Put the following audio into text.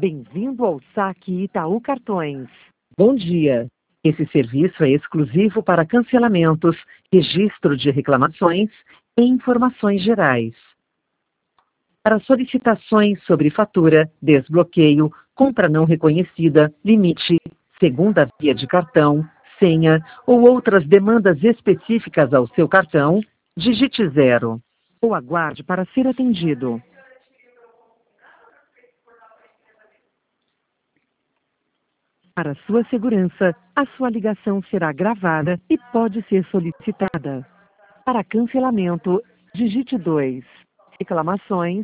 Bem-vindo ao Saque Itaú Cartões. Bom dia. Esse serviço é exclusivo para cancelamentos, registro de reclamações e informações gerais. Para solicitações sobre fatura, desbloqueio, compra não reconhecida, limite, segunda via de cartão, senha ou outras demandas específicas ao seu cartão, digite 0 ou aguarde para ser atendido. Para sua segurança, a sua ligação será gravada e pode ser solicitada. Para cancelamento, digite 2. Reclamações,